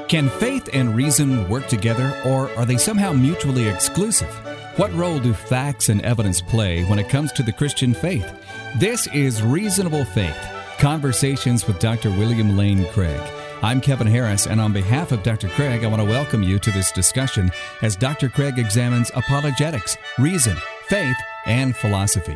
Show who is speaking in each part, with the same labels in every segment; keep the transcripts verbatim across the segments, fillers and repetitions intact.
Speaker 1: Can faith and reason work together, or are they somehow mutually exclusive? What role do facts and evidence play when it comes to the Christian faith? This is Reasonable Faith, Conversations with Doctor William Lane Craig. I'm Kevin Harris, and on behalf of Doctor Craig, I want to welcome you to this discussion as Doctor Craig examines apologetics, reason, faith, and philosophy.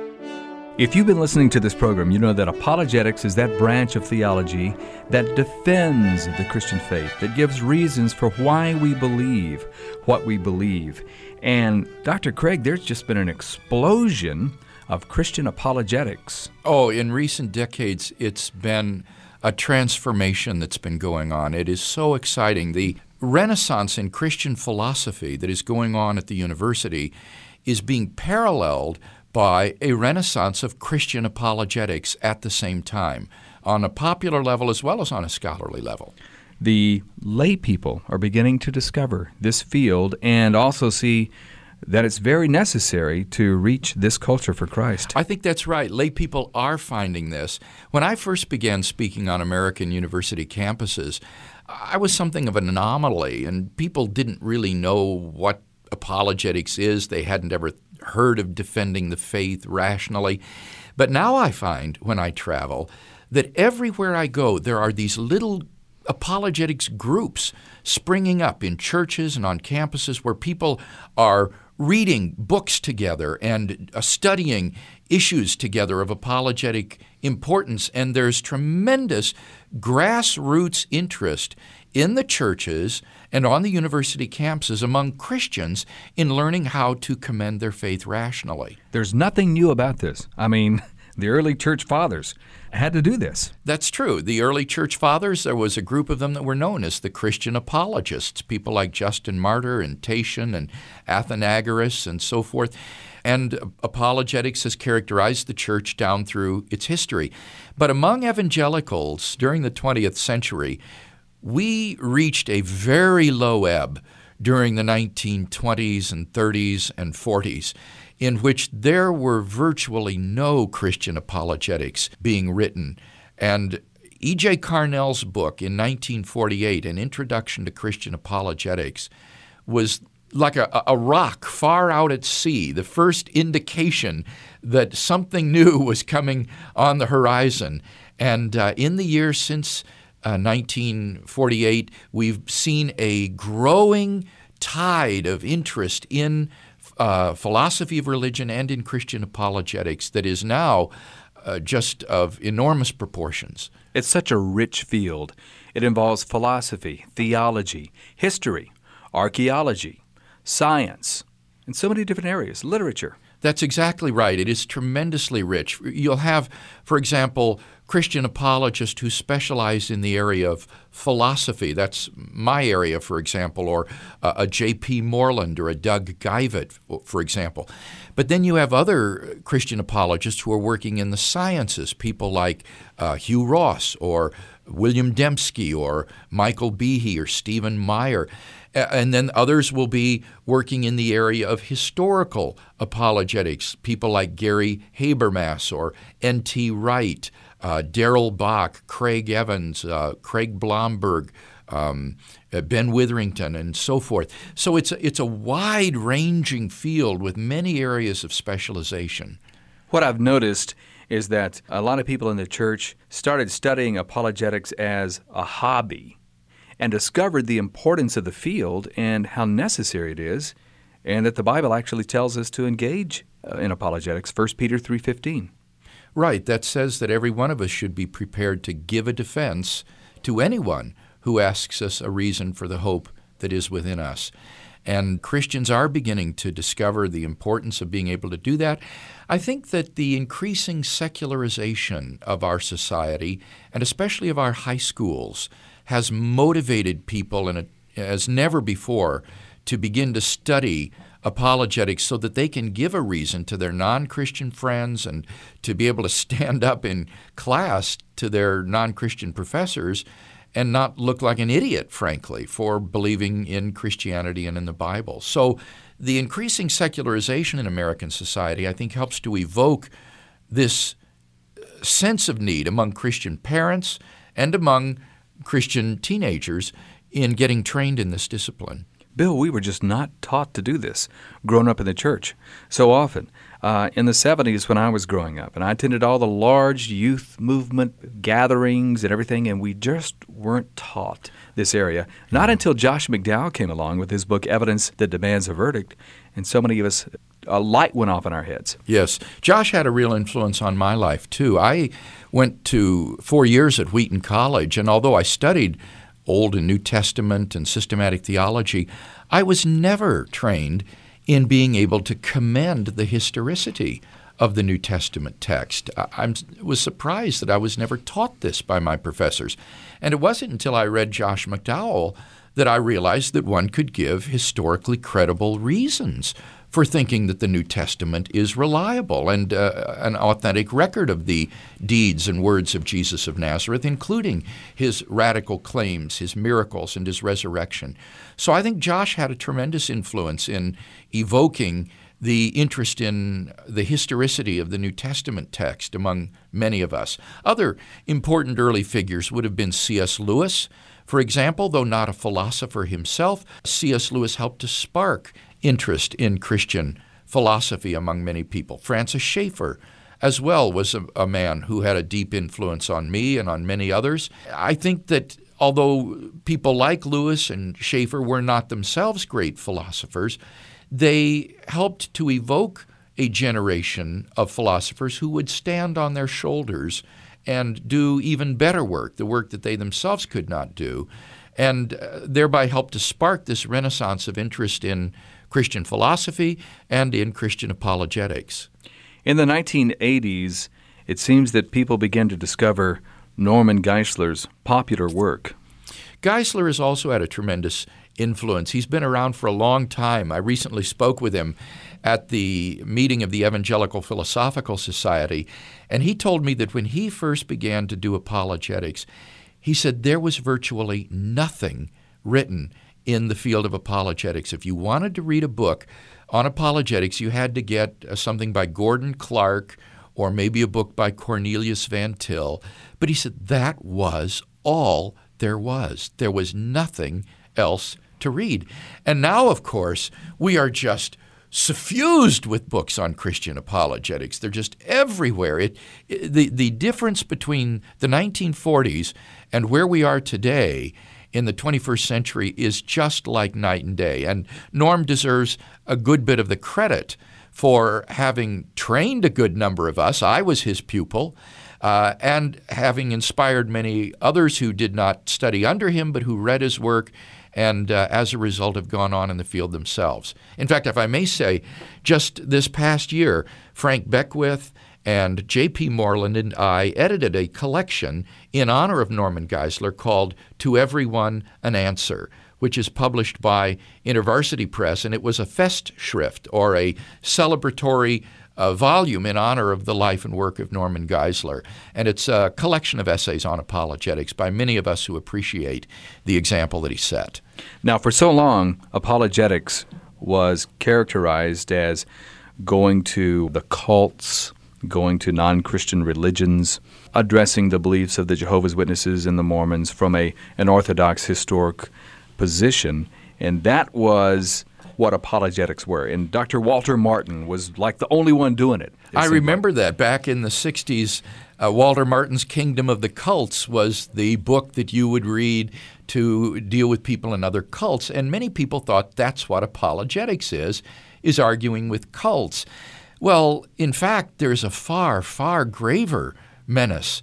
Speaker 1: If you've been listening to this program, you know that apologetics is that branch of theology that defends the Christian faith, that gives reasons for why we believe what we believe. And Doctor Craig, there's just been an explosion of Christian apologetics.
Speaker 2: Oh, in recent decades, it's been a transformation that's been going on. It is so exciting. The renaissance in Christian philosophy that is going on at the university is being paralleled by a renaissance of Christian apologetics at the same time, on a popular level as well as on a scholarly level.
Speaker 1: The lay people are beginning to discover this field and also see that it's very necessary to reach this culture for Christ.
Speaker 2: I think that's right. Lay people are finding this. When I first began speaking on American university campuses, I was something of an anomaly, and people didn't really know what apologetics is. They hadn't ever heard of defending the faith rationally. But now I find, when I travel, that everywhere I go, there are these little apologetics groups springing up in churches and on campuses where people are reading books together and uh, studying issues together of apologetic importance. And there's tremendous grassroots interest in the churches and on the university campuses among Christians in learning how to commend their faith rationally.
Speaker 1: There's nothing new about this. I mean, the early church fathers had to do this.
Speaker 2: That's true. The early church fathers, there was a group of them that were known as the Christian apologists, people like Justin Martyr and Tatian and Athenagoras and so forth. And apologetics has characterized the church down through its history. But among evangelicals during the twentieth century, we reached a very low ebb during the nineteen twenties and thirties and forties, in which there were virtually no Christian apologetics being written. And E J Carnell's book in nineteen forty-eight, An Introduction to Christian Apologetics, was like a, a rock far out at sea, the first indication that something new was coming on the horizon. And uh, in the years since uh, nineteen forty-eight, we've seen a growing tide of interest in Uh, philosophy of religion and in Christian apologetics that is now uh, just of enormous proportions.
Speaker 1: It's such a rich field. It involves philosophy, theology, history, archaeology, science, and so many different areas, literature.
Speaker 2: That's exactly right. It is tremendously rich. You'll have, for example, Christian apologists who specialize in the area of philosophy. That's my area, for example, or uh, a J P Moreland or a Doug Geivett, for example. But then you have other Christian apologists who are working in the sciences, people like uh, Hugh Ross or William Dembski or Michael Behe or Stephen Meyer. And then others will be working in the area of historical apologetics, people like Gary Habermas or N T Wright, uh, Darrell Bock, Craig Evans, uh, Craig Blomberg, um, uh, Ben Witherington, and so forth. So it's a, it's a wide-ranging field with many areas of specialization.
Speaker 1: What I've noticed is that a lot of people in the church started studying apologetics as a hobby and discovered the importance of the field and how necessary it is, and that the Bible actually tells us to engage uh, in apologetics, First Peter three fifteen.
Speaker 2: Right, that says that every one of us should be prepared to give a defense to anyone who asks us a reason for the hope that is within us. And Christians are beginning to discover the importance of being able to do that. I think that the increasing secularization of our society, and especially of our high schools, has motivated people in a, as never before to begin to study apologetics so that they can give a reason to their non-Christian friends and to be able to stand up in class to their non-Christian professors and not look like an idiot, frankly, for believing in Christianity and in the Bible. So the increasing secularization in American society, I think, helps to evoke this sense of need among Christian parents and among Christian teenagers in getting trained in this discipline.
Speaker 3: Bill, we were just not taught to do this growing up in the church so often. Uh, in the seventies when I was growing up, and I attended all the large youth movement gatherings and everything, and we just weren't taught this area. Not until Josh McDowell came along with his book, Evidence That Demands a Verdict, and so many of us, a light went off in our heads.
Speaker 2: Yes. Josh had a real influence on my life, too. I went to four years at Wheaton College, and although I studied Old and New Testament and systematic theology, I was never trained in being able to commend the historicity of the New Testament text. I was surprised that I was never taught this by my professors. And it wasn't until I read Josh McDowell that I realized that one could give historically credible reasons for thinking that the New Testament is reliable and uh, an authentic record of the deeds and words of Jesus of Nazareth, including his radical claims, his miracles, and his resurrection. So I think Josh had a tremendous influence in evoking the interest in the historicity of the New Testament text among many of us. Other important early figures would have been C S Lewis. For example, though not a philosopher himself, C S Lewis helped to spark interest in Christian philosophy among many people. Francis Schaeffer, as well, was a, a man who had a deep influence on me and on many others. I think that although people like Lewis and Schaeffer were not themselves great philosophers, they helped to evoke a generation of philosophers who would stand on their shoulders and do even better work, the work that they themselves could not do, and uh, thereby help to spark this renaissance of interest in Christian philosophy and in Christian apologetics.
Speaker 3: In the nineteen eighties, it seems that people began to discover Norman Geisler's popular work.
Speaker 2: Geisler has also had a tremendous influence. He's been around for a long time. I recently spoke with him at the meeting of the Evangelical Philosophical Society, and he told me that when he first began to do apologetics, he said there was virtually nothing written in the field of apologetics. If you wanted to read a book on apologetics, you had to get uh, something by Gordon Clark or maybe a book by Cornelius Van Til. But he said that was all there was. There was nothing else to read. And now, of course, we are just suffused with books on Christian apologetics. They're just everywhere. It, it, the, the difference between the nineteen forties and where we are today in the twenty-first century is just like night and day. And Norm deserves a good bit of the credit for having trained a good number of us. I was his pupil, uh, and having inspired many others who did not study under him but who read his work and uh, as a result have gone on in the field themselves. In fact, if I may say, just this past year, Frank Beckwith and J P Moreland and I edited a collection in honor of Norman Geisler called To Everyone an Answer, which is published by InterVarsity Press, and it was a Festschrift, or a celebratory uh, volume in honor of the life and work of Norman Geisler. And it's a collection of essays on apologetics by many of us who appreciate the example that he set.
Speaker 3: Now, for so long, apologetics was characterized as going to the cults, going to non-Christian religions, addressing the beliefs of the Jehovah's Witnesses and the Mormons from a an orthodox historic position, and that was what apologetics were. And Doctor Walter Martin was like the only one doing it. it
Speaker 2: I remember
Speaker 3: like.
Speaker 2: that. Back in the sixties, uh, Walter Martin's Kingdom of the Cults was the book that you would read to deal with people in other cults, and many people thought that's what apologetics is, is arguing with cults. Well, in fact, there's a far, far graver menace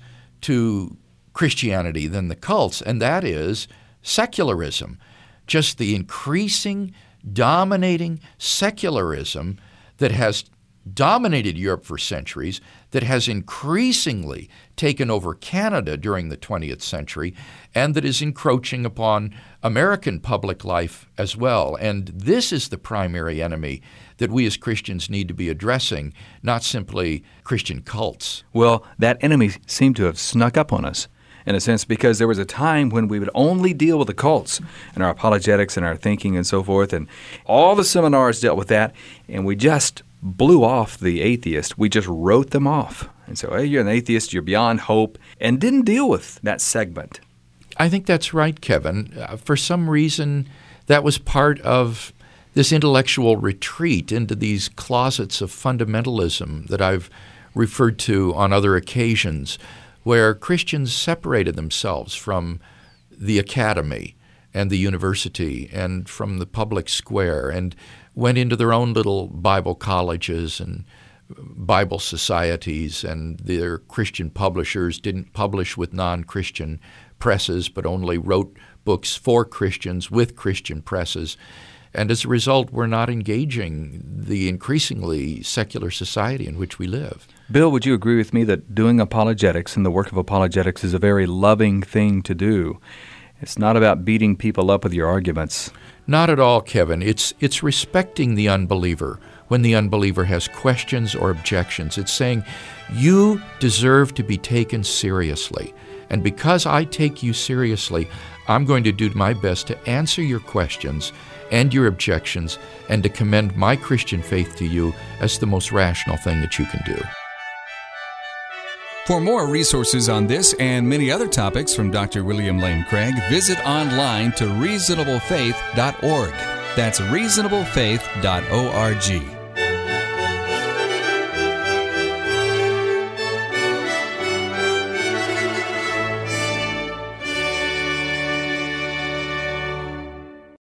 Speaker 2: to Christianity than the cults, and that is secularism. Just the increasing, dominating secularism that has dominated Europe for centuries, that has increasingly taken over Canada during the twentieth century, and that is encroaching upon American public life as well. And this is the primary enemy that we as Christians need to be addressing, not simply Christian cults.
Speaker 3: Well, that enemy seemed to have snuck up on us, in a sense, because there was a time when we would only deal with the cults and our apologetics and our thinking and so forth, and all the seminars dealt with that, and we just blew off the atheist. We just wrote them off. And so, hey, you're an atheist, you're beyond hope, and didn't deal with that segment.
Speaker 2: I think that's right, Kevin. Uh, for some reason, that was part of this intellectual retreat into these closets of fundamentalism that I've referred to on other occasions, where Christians separated themselves from the academy and the university and from the public square and went into their own little Bible colleges and Bible societies, and their Christian publishers didn't publish with non-Christian presses but only wrote books for Christians with Christian presses. And as a result, we're not engaging the increasingly secular society in which we live.
Speaker 3: Bill, would you agree with me that doing apologetics and the work of apologetics is a very loving thing to do? It's not about beating people up with your arguments.
Speaker 2: Not at all, Kevin. It's it's respecting the unbeliever when the unbeliever has questions or objections. It's saying, you deserve to be taken seriously. And because I take you seriously, I'm going to do my best to answer your questions and your objections and to commend my Christian faith to you as the most rational thing that you can do.
Speaker 1: For more resources on this and many other topics from Doctor William Lane Craig, visit online to reasonable faith dot org. That's reasonable faith dot org.